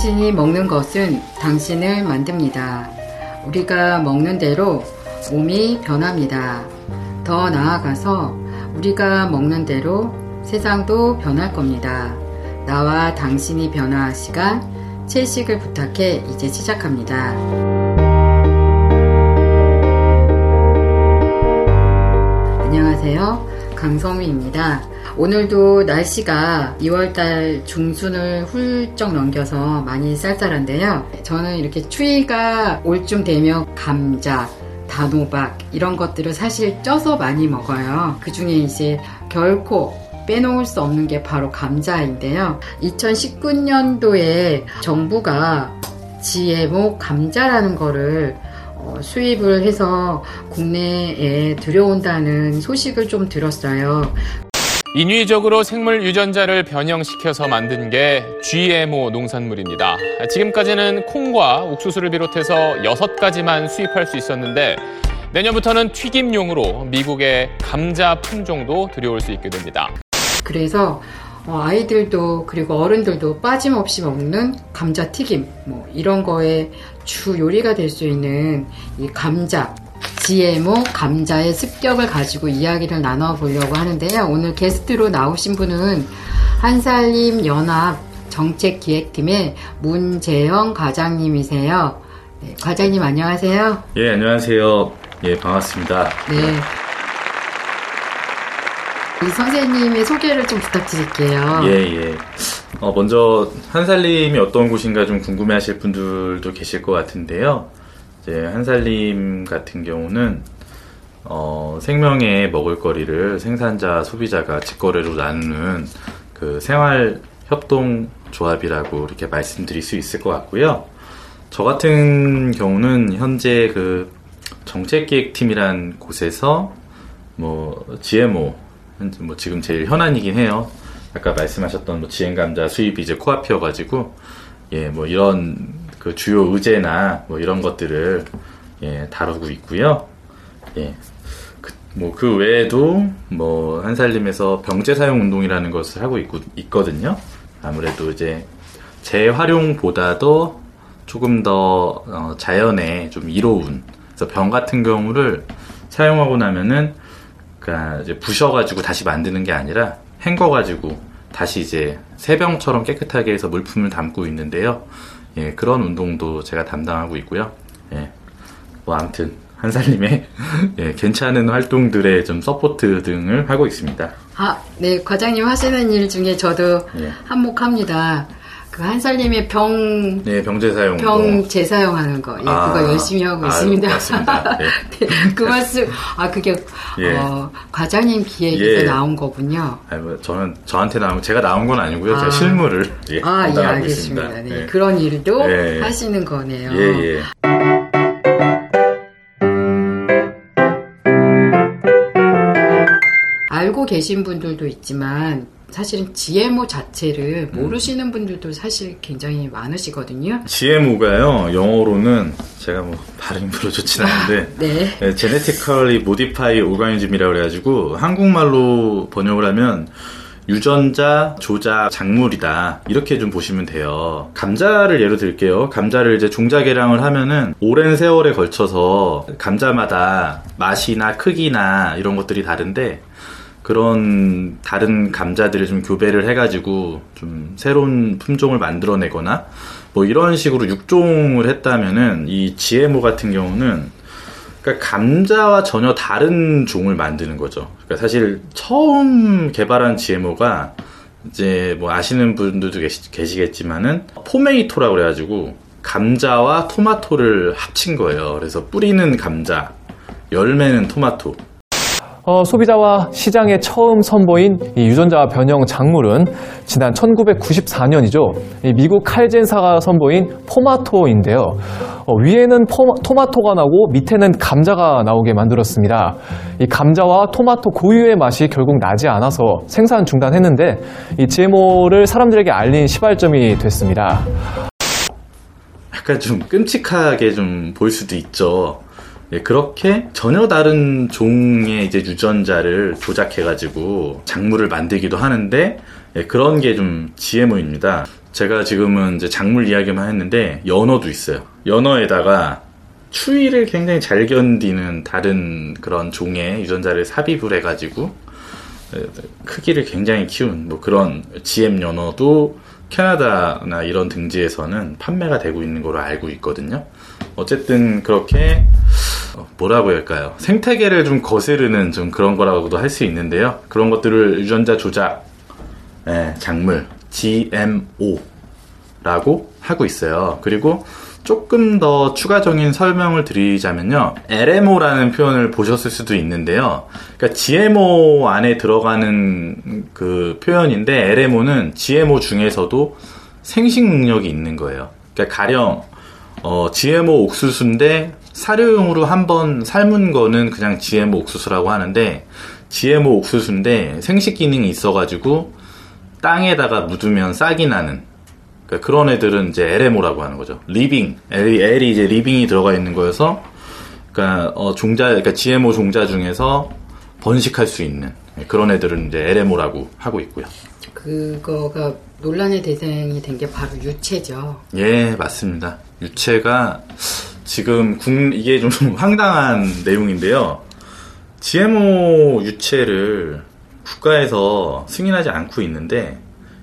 당신이 먹는 것은 당신을 만듭니다. 우리가 먹는 대로 몸이 변합니다. 더 나아가서 우리가 먹는 대로 세상도 변할 겁니다. 나와 당신이 변화할 시간, 채식을 부탁해 이제 시작합니다. 안녕하세요. 강성미입니다. 오늘도 날씨가 2월달 중순을 훌쩍 넘겨서 많이 쌀쌀한데요. 저는 이렇게 추위가 올 쯤 되면 감자, 단호박 이런 것들을 사실 쪄서 많이 먹어요. 그 중에 이제 결코 빼놓을 수 없는 게 바로 감자인데요. 2019년도에 정부가 GMO 감자라는 거를 수입을 해서 국내에 들여온다는 소식을 좀 들었어요. 인위적으로 생물 유전자를 변형시켜서 만든 게 GMO 농산물입니다. 지금까지는 콩과 옥수수를 비롯해서 6가지만 수입할 수 있었는데 내년부터는 튀김용으로 미국의 감자 품종도 들여올 수 있게 됩니다. 그래서 아이들도 그리고 어른들도 빠짐없이 먹는 감자튀김 이런 거에 주 요리가 될 수 있는 이 감자, GMO 감자의 습격을 가지고 이야기를 나눠보려고 하는데요. 오늘 게스트로 나오신 분은 한살림 연합 정책기획팀의 문재영 과장님이세요. 네, 과장님 안녕하세요. 예, 안녕하세요. 예, 반갑습니다. 네. 이 선생님의 소개를 좀 부탁드릴게요. 예. 먼저 한살림이 어떤 곳인가 좀 궁금해하실 분들도 계실 것 같은데요. 이제 한살림 같은 경우는 생명의 먹을거리를 생산자, 소비자가 직거래로 나누는 그 생활협동조합이라고 이렇게 말씀드릴 수 있을 것 같고요. 저 같은 경우는 현재 그 정책기획팀이란 곳에서 GMO 지금 제일 현안이긴 해요. 아까 말씀하셨던 GM감자 수입이 이제 코앞이어가지고 이런 그 주요 의제나 이런 것들을 다루고 있고요. 그 외에도 한살림에서 병제 사용 운동이라는 것을 하고 있거든요. 아무래도 이제 재활용보다도 조금 더 자연에 좀 이로운, 그래서 병 같은 경우를 사용하고 나면은 그러니까 이제 부셔가지고 다시 만드는 게 아니라 헹궈가지고 다시 이제 새 병처럼 깨끗하게 해서 물품을 담고 있는데요. 그런 운동도 제가 담당하고 있고요. 아무튼 한살림의 괜찮은 활동들의 좀 서포트 등을 하고 있습니다. 네, 과장님 하시는 일 중에 저도 한몫합니다. 그 한살림의 병제 사용 병 재사용하는 거, 그거 열심히 하고 있습니다. 맞습니다. 네, 그 말씀, 그게 과장님 기획에서 나온 거군요. 저한테 제가 나온 건 아니고요. 제가 실무를 담당하고 알겠습니다. 있습니다. 네, 그런 일도 하시는 거네요. 알고 계신 분들도 있지만 사실은 GMO 자체를 모르시는 분들도 사실 굉장히 많으시거든요. GMO가요, 영어로는 제가 발음이 별로 좋진 않은데 Genetically Modified Organism이라고 그래가지고 한국말로 번역을 하면 유전자 조작 작물이다, 이렇게 좀 보시면 돼요. 감자를 예로 들게요. 감자를 이제 종자 개량을 하면은 오랜 세월에 걸쳐서 감자마다 맛이나 크기나 이런 것들이 다른데, 그런 다른 감자들을 좀 교배를 해가지고 좀 새로운 품종을 만들어내거나 이런 식으로 육종을 했다면은 이 GMO 같은 경우는 그러니까 감자와 전혀 다른 종을 만드는 거죠. 그러니까 사실 처음 개발한 GMO가 이제 아시는 분들도 계시겠지만은 포메이토라고 그래가지고 감자와 토마토를 합친 거예요. 그래서 뿌리는 감자, 열매는 토마토. 소비자와 시장에 처음 선보인 이 유전자 변형 작물은 지난 1994년이죠. 미국 칼젠사가 선보인 포마토인데요. 위에는 토마토가 나오고 밑에는 감자가 나오게 만들었습니다. 이 감자와 토마토 고유의 맛이 결국 나지 않아서 생산 중단했는데 이 GMO를 사람들에게 알린 시발점이 됐습니다. 약간 좀 끔찍하게 좀 보일 수도 있죠. 그렇게 전혀 다른 종의 이제 유전자를 조작해가지고 작물을 만들기도 하는데, 그런 게 좀 GMO입니다. 제가 지금은 이제 작물 이야기만 했는데 연어도 있어요. 연어에다가 추위를 굉장히 잘 견디는 다른 그런 종의 유전자를 삽입을 해가지고 크기를 굉장히 키운 뭐 그런 GM 연어도 캐나다나 이런 등지에서는 판매가 되고 있는 걸로 알고 있거든요. 어쨌든 그렇게 뭐라고 할까요? 생태계를 좀 거스르는 좀 그런 거라고도 할 수 있는데요. 그런 것들을 유전자 조작 작물 GMO라고 하고 있어요. 그리고 조금 더 추가적인 설명을 드리자면요. LMO라는 표현을 보셨을 수도 있는데요. 그러니까 GMO 안에 들어가는 그 표현인데 LMO는 GMO 중에서도 생식 능력이 있는 거예요. 그러니까 가령 GMO 옥수수인데 사료용으로 한번 삶은 거는 그냥 GMO 옥수수라고 하는데 GMO 옥수수인데 생식 기능이 있어가지고 땅에다가 묻으면 싹이 나는 그러니까 그런 애들은 이제 LMO라고 하는 거죠. 리빙, L이 이제 리빙이 들어가 있는 거여서, 그러니까 그러니까 GMO 종자 중에서 번식할 수 있는 그런 애들은 이제 LMO라고 하고 있고요. 그거가 논란의 대상이 된 게 바로 유채죠. 예, 맞습니다. 유채가 지금 이게 좀 황당한 내용인데요. GMO 유채를 국가에서 승인하지 않고 있는데.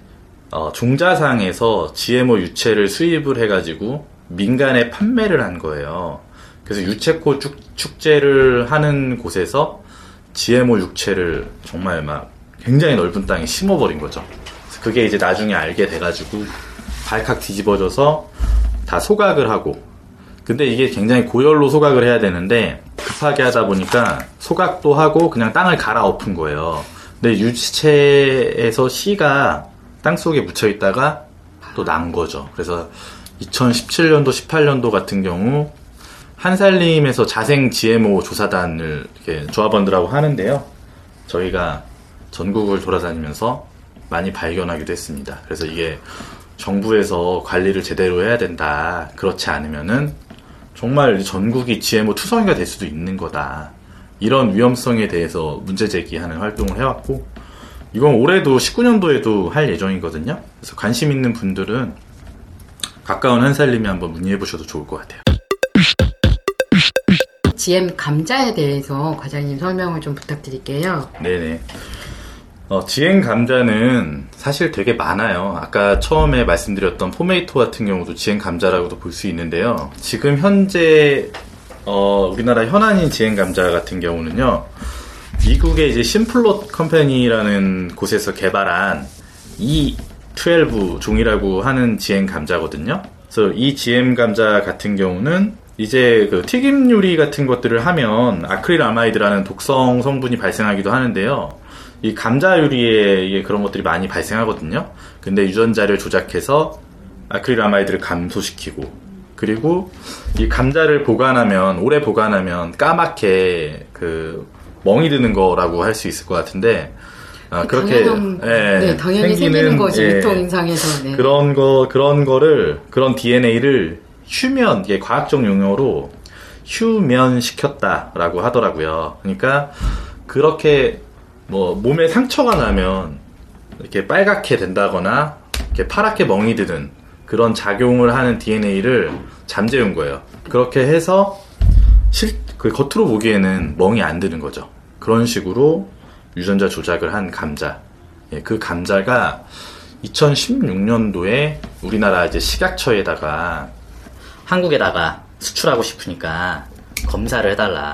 종자상에서 GMO 유채를 수입을 해가지고 민간에 판매를 한 거예요. 그래서 유채꽃 축제를 하는 곳에서 GMO 유채를 정말 막 굉장히 넓은 땅에 심어버린 거죠. 그래서 그게 이제 나중에 알게 돼가지고 발칵 뒤집어져서 다 소각을 하고 근데 이게 굉장히 고열로 소각을 해야 되는데 급하게 하다 보니까 소각도 하고 그냥 땅을 갈아엎은 거예요. 근데 유채에서 씨가 땅속에 묻혀 있다가 또 난 거죠. 그래서 2017년도, 18년도 같은 경우 한살림에서 자생 GMO 조사단을 이렇게 조합원들하고 하는데요. 저희가 전국을 돌아다니면서 많이 발견하기도 했습니다. 그래서 이게 정부에서 관리를 제대로 해야 된다. 그렇지 않으면은 정말 전국이 GMO 투성이가 될 수도 있는 거다. 이런 위험성에 대해서 문제 제기하는 활동을 해왔고 이건 올해도 19년도에도 할 예정이거든요. 그래서 관심 있는 분들은 가까운 한살림에 한번 문의해 보셔도 좋을 것 같아요. GM 감자에 대해서 과장님 설명을 좀 부탁드릴게요. 네네. GM 감자는 사실 되게 많아요. 아까 처음에 말씀드렸던 포메이토 같은 경우도 GM 감자라고도 볼 수 있는데요. 지금 현재 우리나라 현안인 GM 감자 같은 경우는요. 미국의 이제 심플롯 컴퍼니라는 곳에서 개발한 E12 종이라고 하는 GM 감자거든요. 그래서 이 GM 감자 같은 경우는 이제 그 튀김 요리 같은 것들을 하면 아크릴아마이드라는 독성 성분이 발생하기도 하는데요. 이 감자 요리에 그런 것들이 많이 발생하거든요. 근데 유전자를 조작해서 아크릴아마이드를 감소시키고 그리고 이 감자를 오래 보관하면 까맣게 멍이 드는 거라고 할 수 있을 것 같은데 그렇게 당연히 생기는 거지 유통상에서 그런 DNA를 이게 과학적 용어로 휴면시켰다라고 하더라고요. 그러니까 그렇게 몸에 상처가 나면 이렇게 빨갛게 된다거나 이렇게 파랗게 멍이 드는 그런 작용을 하는 DNA를 잠재운 거예요. 그렇게 해서 겉으로 보기에는 멍이 안 드는 거죠. 그런 식으로 유전자 조작을 한 감자. 그 감자가 2016년도에 우리나라 이제 식약처에다가 한국에다가 수출하고 싶으니까 검사를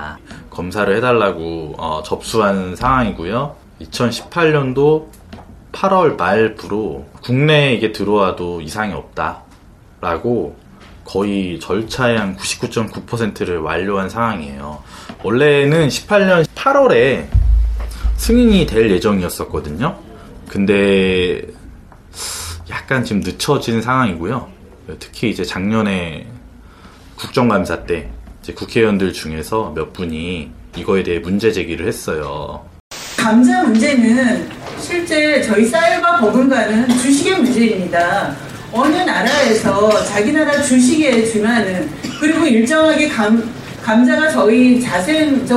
해달라고 접수한 상황이고요. 2018년도 8월 말부로 국내에 이게 들어와도 이상이 없다라고 거의 절차의 한 99.9%를 완료한 상황이에요. 원래는 18년 8월에 승인이 될 예정이었었거든요. 근데 약간 지금 늦춰진 상황이고요. 특히 이제 작년에 국정감사 때 이제 국회의원들 중에서 몇 분이 이거에 대해 문제 제기를 했어요. 감자 문제는 실제 저희 쌀과 버금가는 주식의 문제입니다. 어느 나라에서 자기 나라 주식에 준하는 그리고 일정하게 감자가 저희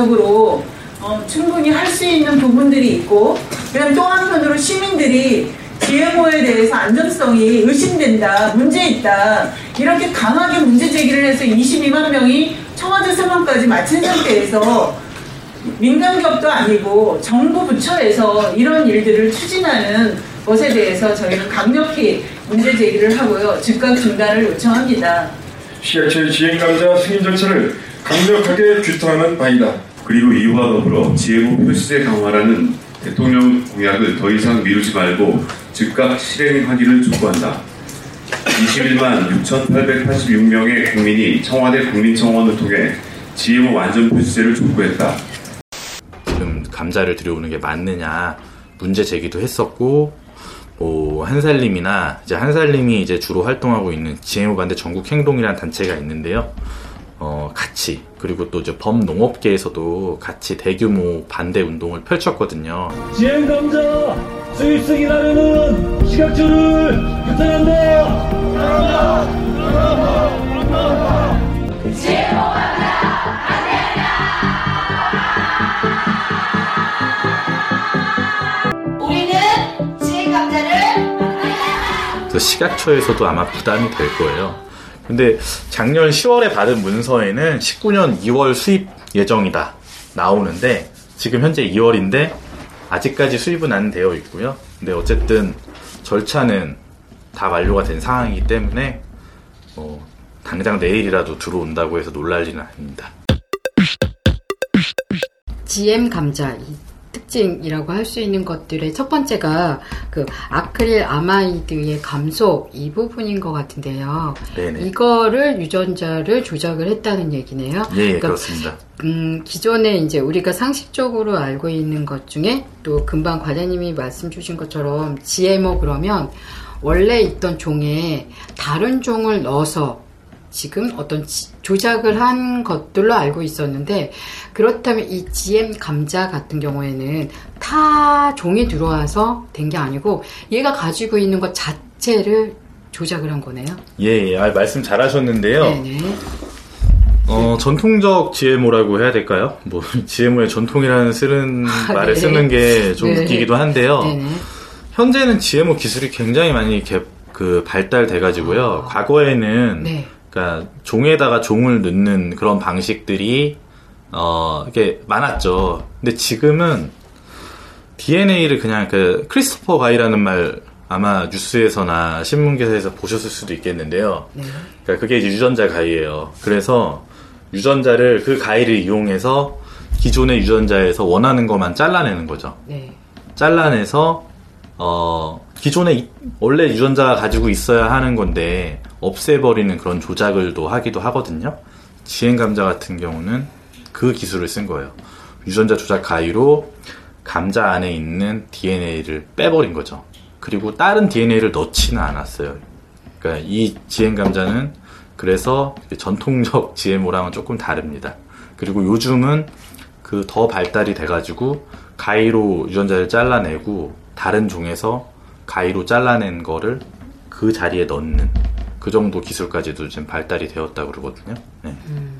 자생적으로 충분히 할 수 있는 부분들이 있고 그다음 또 한편으로 시민들이 GMO에 대해서 안전성이 의심된다, 문제 있다, 이렇게 강하게 문제 제기를 해서 22만 명이 청와대 소방까지 마친 상태에서 민간기업도 아니고 정부 부처에서 이런 일들을 추진하는 것에 대해서 저희는 강력히 문제 제기를 하고요. 즉각 중단을 요청합니다. 식약처의 지행감자 승인 절차를 강력하게 규탄하는 바이다. 그리고 이와 더불어 GMO 표시제 강화라는 대통령 공약을 더 이상 미루지 말고 즉각 실행하기를 촉구한다. 21만 6,886명의 국민이 청와대 국민청원을 통해 GMO 완전 표시제를 촉구했다. 지금 감자를 들여오는 게 맞느냐 문제 제기도 했었고, 한살림이나 한살림이 이제 주로 활동하고 있는 GMO 반대 전국 행동이라는 단체가 있는데요. 같이, 그리고 또 이제 범농업계에서도 같이 대규모 반대 운동을 펼쳤거든요. GM 감자 수입 승인하려는 식약처를 규탄한다. GMO 감자 안 된다. 우리는 GM 감자를 그래서 식약처에서도 아마 부담이 될 거예요. 근데 작년 10월에 받은 문서에는 19년 2월 수입 예정이다 나오는데, 지금 현재 2월인데 아직까지 수입은 안 되어 있고요. 근데 어쨌든 절차는 다 완료가 된 상황이기 때문에 당장 내일이라도 들어온다고 해서 놀랄 일은 아닙니다. GM 감자 특징이라고 할 수 있는 것들의 첫 번째가 그 아크릴 아마이드의 감속 이 부분인 것 같은데요. 네네. 이거를 유전자를 조작을 했다는 얘기네요. 예, 그러니까, 그렇습니다. 기존에 이제 우리가 상식적으로 알고 있는 것 중에 또 금방 과장님이 말씀 주신 것처럼 GMO 그러면 원래 있던 종에 다른 종을 넣어서 지금 어떤 조작을 한 것들로 알고 있었는데, 그렇다면 이 GM 감자 같은 경우에는 타 종이 들어와서 된 게 아니고 얘가 가지고 있는 것 자체를 조작을 한 거네요. 예, 말씀 잘하셨는데요. 네네. 전통적 GMO라고 해야 될까요? GMO의 전통이라는 말을 네. 쓰는 게 좀 네. 웃기기도 한데요. 네네. 현재는 GMO 기술이 굉장히 많이 발달돼가지고요. 과거에는 네. 그러니까 종에다가 종을 넣는 그런 방식들이 이게 많았죠. 근데 지금은 DNA를 그냥 크리스토퍼 가이라는 말 아마 뉴스에서나 신문 기사에서 보셨을 수도 있겠는데요. 네. 그러니까 그게 이제 유전자 가이예요. 그래서 유전자를 그 가이를 이용해서 기존의 유전자에서 원하는 것만 잘라내는 거죠. 네. 잘라내서 기존에 원래 유전자가 가지고 있어야 하는 건데 없애버리는 그런 조작을 또 하기도 하거든요. GM 감자 같은 경우는 그 기술을 쓴 거예요. 유전자 조작 가위로 감자 안에 있는 DNA를 빼버린 거죠. 그리고 다른 DNA를 넣지는 않았어요. 그러니까 이 GM 감자는 그래서 전통적 GMO랑은 조금 다릅니다. 그리고 요즘은 더 발달이 돼가지고 가위로 유전자를 잘라내고 다른 종에서 가위로 잘라낸 거를 그 자리에 넣는 그 정도 기술까지도 지금 발달이 되었다고 그러거든요. 네.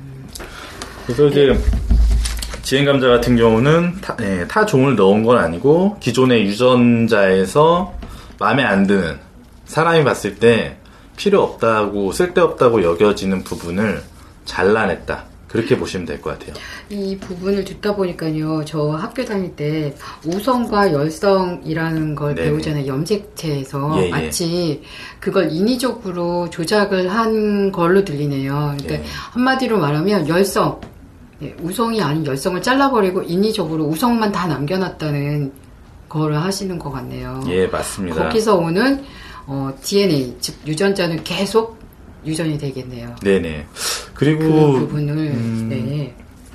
그래서 이제 GM 감자 같은 경우는 타 종을 넣은 건 아니고 기존의 유전자에서 마음에 안 드는, 사람이 봤을 때 필요 없다고 쓸데없다고 여겨지는 부분을 잘라냈다. 그렇게 보시면 될 것 같아요. 이 부분을 듣다 보니까요, 저 학교 다닐 때 우성과 열성이라는 걸 네네. 배우잖아요. 염색체에서 예. 마치 그걸 인위적으로 조작을 한 걸로 들리네요. 그러니까 예. 한마디로 말하면 열성, 우성이 아닌 열성을 잘라버리고 인위적으로 우성만 다 남겨놨다는 거를 하시는 것 같네요. 예, 맞습니다. 거기서 오는 DNA, 즉 유전자는 계속 유전이 되겠네요. 네네. 그리고 그 부분을 네.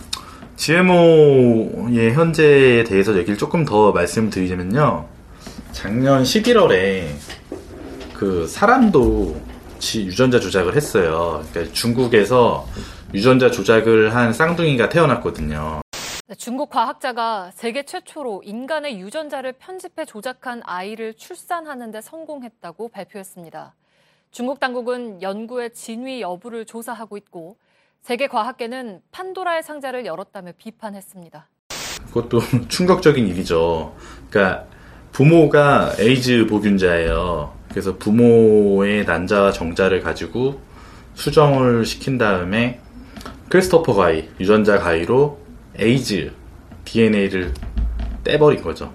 GMO의 현재에 대해서 얘기를 조금 더 말씀드리자면요. 작년 11월에 사람도 유전자 조작을 했어요. 그러니까 중국에서 유전자 조작을 한 쌍둥이가 태어났거든요. 중국 과학자가 세계 최초로 인간의 유전자를 편집해 조작한 아이를 출산하는 데 성공했다고 발표했습니다. 중국 당국은 연구의 진위 여부를 조사하고 있고 세계 과학계는 판도라의 상자를 열었다며 비판했습니다. 그것도 충격적인 일이죠. 그러니까 부모가 에이즈 보균자예요. 그래서 부모의 난자와 정자를 가지고 수정을 시킨 다음에 크리스토퍼 가이, 유전자 가이로 에이즈 DNA를 떼버린 거죠.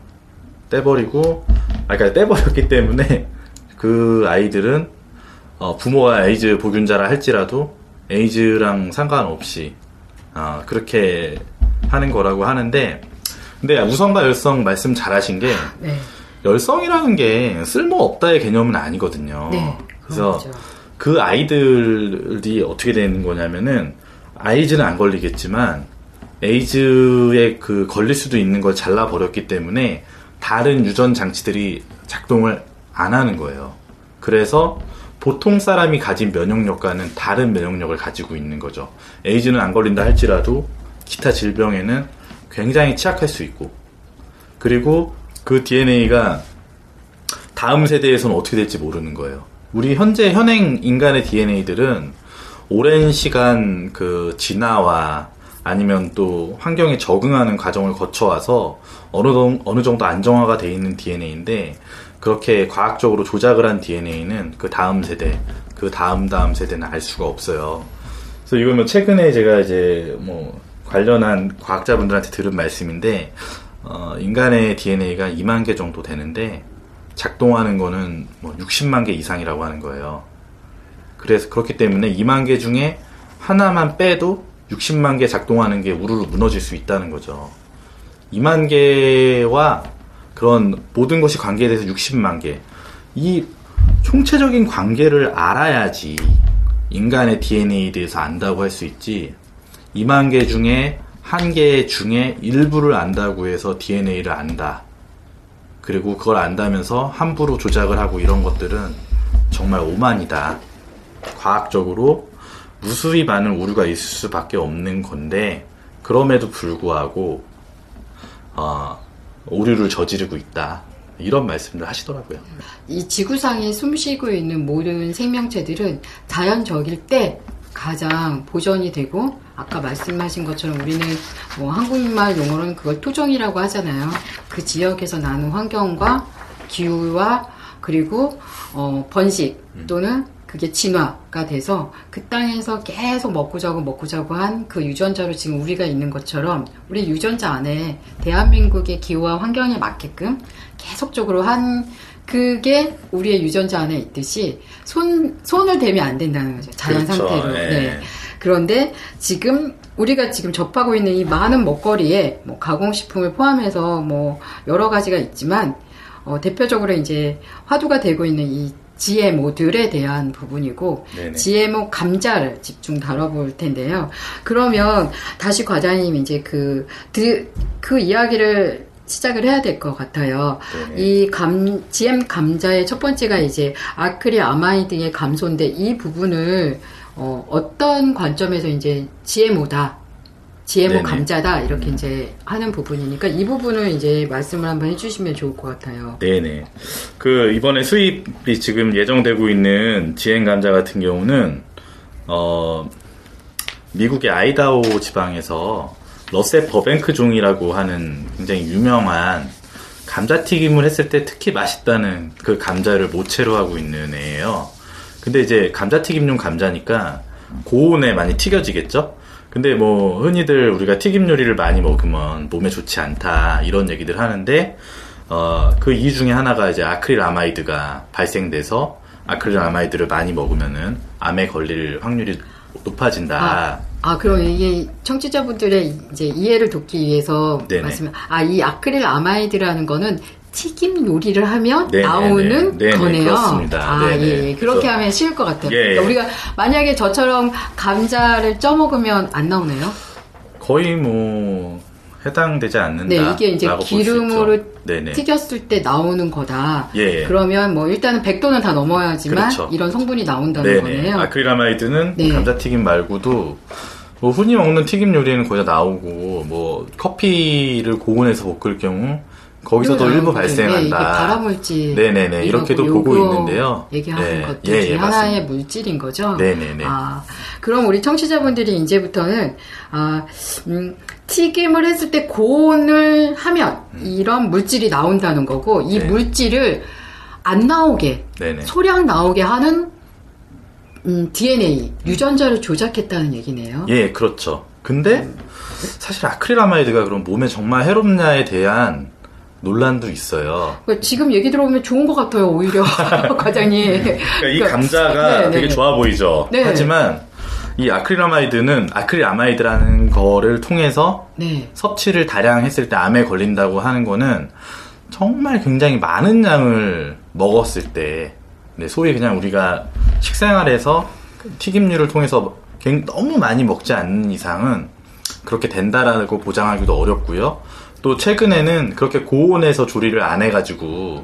그러니까 떼버렸기 때문에 그 아이들은 부모가 에이즈 보균자라 할지라도 에이즈랑 상관없이 그렇게 하는 거라고 하는데, 근데 우성과 열성 말씀 잘하신 게 네. 열성이라는 게 쓸모없다의 개념은 아니거든요. 네, 그래서 그 아이들이 어떻게 되는 거냐면은 에이즈는 안 걸리겠지만 에이즈에 그 걸릴 수도 있는 걸 잘라버렸기 때문에 다른 유전 장치들이 작동을 안 하는 거예요. 그래서 보통 사람이 가진 면역력과는 다른 면역력을 가지고 있는 거죠. 에이즈는 안 걸린다 할지라도 기타 질병에는 굉장히 취약할 수 있고, 그리고 그 DNA가 다음 세대에서는 어떻게 될지 모르는 거예요. 우리 현행 인간의 DNA들은 오랜 시간 그 진화와 아니면 또 환경에 적응하는 과정을 거쳐와서 어느 정도 안정화가 돼 있는 DNA인데, 그렇게 과학적으로 조작을 한 DNA는 그 다음 세대, 그 다음 세대는 알 수가 없어요. 그래서 이건 뭐 최근에 제가 이제 뭐 관련한 과학자분들한테 들은 말씀인데, 인간의 DNA가 2만 개 정도 되는데 작동하는 거는 뭐 60만 개 이상이라고 하는 거예요. 그래서 그렇기 때문에 2만 개 중에 하나만 빼도 60만 개 작동하는 게 우르르 무너질 수 있다는 거죠. 2만 개와 그런 모든 것이 관계돼서 60만 개. 이 총체적인 관계를 알아야지 인간의 DNA에 대해서 안다고 할 수 있지, 2만 개 중에 한 개 중에 일부를 안다고 해서 DNA를 안다, 그리고 그걸 안다면서 함부로 조작을 하고 이런 것들은 정말 오만이다. 과학적으로 무수히 많은 오류가 있을 수밖에 없는 건데, 그럼에도 불구하고 오류를 저지르고 있다, 이런 말씀을 하시더라고요. 이 지구상에 숨쉬고 있는 모든 생명체들은 자연적일 때 가장 보존이 되고, 아까 말씀하신 것처럼 우리는 뭐 한국말 용어로는 그걸 토종이라고 하잖아요. 그 지역에서 나는 환경과 기후와 그리고 번식 또는 그게 진화가 돼서 그 땅에서 계속 먹고 자고 한 그 유전자로 지금 우리가 있는 것처럼, 우리 유전자 안에 대한민국의 기후와 환경에 맞게끔 계속적으로 한 그게 우리의 유전자 안에 있듯이 손을 대면 안 된다는 거죠. 자연 그렇죠. 상태로. 네. 그런데 지금 우리가 지금 접하고 있는 이 많은 먹거리에 뭐 가공식품을 포함해서 뭐 여러 가지가 있지만, 대표적으로 이제 화두가 되고 있는 이 GMO들에 대한 부분이고, 네네. GMO 감자를 집중 다뤄볼 텐데요. 그러면 다시 과장님 이제 그 이야기를 시작을 해야 될 것 같아요. 네네. 이 GM 감자의 첫 번째가 이제 아크릴 아마이드의 감소인데, 이 부분을 어떤 관점에서 이제 GMO다, GMO 네네. 감자다, 이렇게 이제 하는 부분이니까 이 부분을 이제 말씀을 한번 해주시면 좋을 것 같아요. 네네. 이번에 수입이 지금 예정되고 있는 GM 감자 같은 경우는, 미국의 아이다호 지방에서 러셀 버뱅크 종이라고 하는 굉장히 유명한 감자튀김을 했을 때 특히 맛있다는 그 감자를 모체로 하고 있는 애예요. 근데 이제 감자튀김용 감자니까 고온에 많이 튀겨지겠죠? 근데 뭐 흔히들 우리가 튀김 요리를 많이 먹으면 몸에 좋지 않다, 이런 얘기들 하는데, 그 이유 중에 하나가 이제 아크릴 아마이드가 발생돼서 아크릴 아마이드를 많이 먹으면은 암에 걸릴 확률이 높아진다. 그럼 이게 청취자분들의 이제 이해를 돕기 위해서 말씀, 이 아크릴 아마이드라는 거는 튀김 요리를 하면 나오는 거네요. 그렇습니다. 예. 그렇게 하면 쉬울 것 같아요. 그러니까 우리가 만약에 저처럼 감자를 쪄 먹으면 안 나오나요? 거의 뭐 해당되지 않는다. 네, 이게 이제 기름으로 튀겼을 때 나오는 거다. 그러면 뭐 일단은 100도는 다 넘어야지만 그렇죠. 이런 성분이 나온다는 거네요. 아크릴 아마이드는 감자튀김 말고도 뭐 흔히 먹는 튀김 요리에는 거의 다 나오고, 뭐 커피를 고온에서 볶을 경우 거기서도 일부 발생한다. 이게 발암물질. 네네네. 이렇게도 보고 있는데요. 얘기하는 것도 중에 하나의 물질인 거죠. 네네네. 그럼 우리 청취자분들이 이제부터는 튀김을 했을 때 고온을 하면 이런 물질이 나온다는 거고, 이 물질을 안 나오게, 소량 나오게 하는 DNA, 유전자를 조작했다는 얘기네요. 예, 그렇죠. 근데 사실 아크릴아마이드가 그럼 몸에 정말 해롭냐에 대한 논란도 있어요. 지금 얘기 들어보면 좋은 것 같아요, 오히려. 과장님. 그러니까 이 감자가 되게 좋아 보이죠. 하지만 이 아크릴아마이드라는 거를 통해서 섭취를 다량 했을 때 암에 걸린다고 하는 거는 정말 굉장히 많은 양을 먹었을 때, 소위 그냥 우리가 식생활에서 튀김류를 통해서 너무 많이 먹지 않는 이상은 그렇게 된다라고 보장하기도 어렵고요. 또 최근에는 그렇게 고온에서 조리를 안 해가지고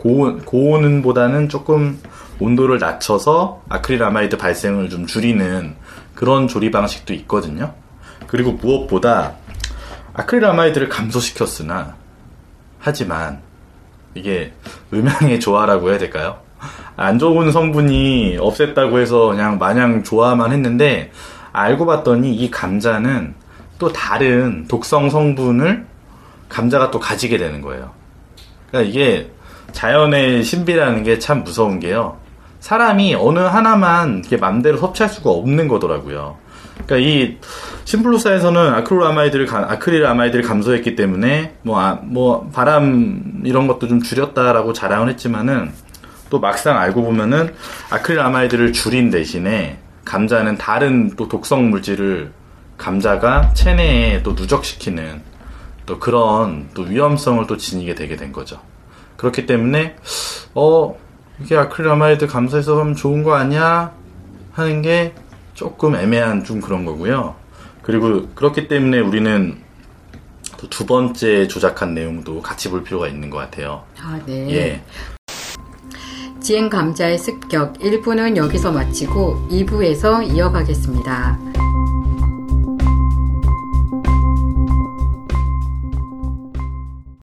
고온보다는 조금 온도를 낮춰서 아크릴아마이드 발생을 좀 줄이는 그런 조리 방식도 있거든요. 그리고 무엇보다 아크릴아마이드를 감소시켰으나 하지만 이게 음양의 조화라고 해야 될까요? 안 좋은 성분이 없앴다고 해서 그냥 마냥 좋아만 했는데 알고 봤더니 이 감자는 또 다른 독성 성분을 감자가 또 가지게 되는 거예요. 그러니까 이게 자연의 신비라는 게 참 무서운 게요. 사람이 어느 하나만 이렇게 맘대로 섭취할 수가 없는 거더라고요. 그러니까 이 심플로사에서는 아크릴아마이드를 감소했기 때문에 바람 이런 것도 좀 줄였다라고 자랑을 했지만은 또 막상 알고 보면은 아크릴아마이드를 줄인 대신에 감자는 다른 또 독성 물질을 감자가 체내에 또 누적시키는 또 그런 또 위험성을 또 지니게 되게 된 거죠. 그렇기 때문에 이게 아크릴아마이드 감소해서 하면 좋은 거 아니야 하는 게 조금 애매한 좀 그런 거고요. 그리고 그렇기 때문에 우리는 또 두 번째 조작한 내용도 같이 볼 필요가 있는 것 같아요. 예. 지행 감자의 습격 1부는 여기서 마치고 2부에서 이어가겠습니다.